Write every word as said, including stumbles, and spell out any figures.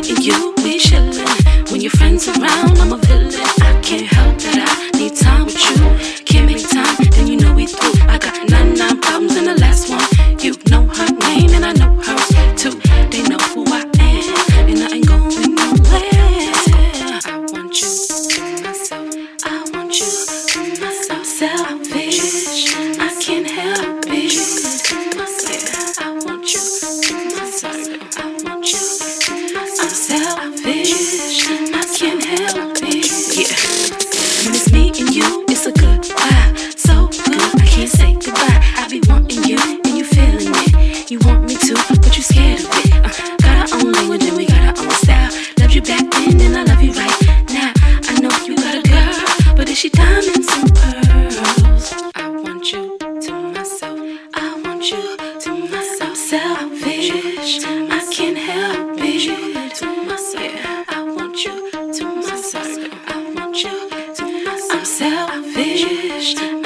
and you, we chillin'. When your friends around, I'm a villain. I can't help that I need time with you. Can't make time, then you know we through. I got nine, nine problems and the last one. You know her name and I know hers too. They know who I am and I ain't going nowhere. I want you to myself. I want you to myself. Selfish, I can't help it. Yeah, I want you to myself. I want you to myself. I'm selfish, I can't help it. Yeah, when it's me and you, it's a good vibe. So good, I can't say goodbye. I be wanting you and you feeling it. You want me to, but you scared of it. Uh, got our own language and we got our own style. Loved you back then and I love you right now. I know you got a girl, but is she diamonds and pearls? I want you to myself. I want you to myself. Selfish, I can't help it. To myself, yeah, I want you to myself. I want you to myself. I'm selfish.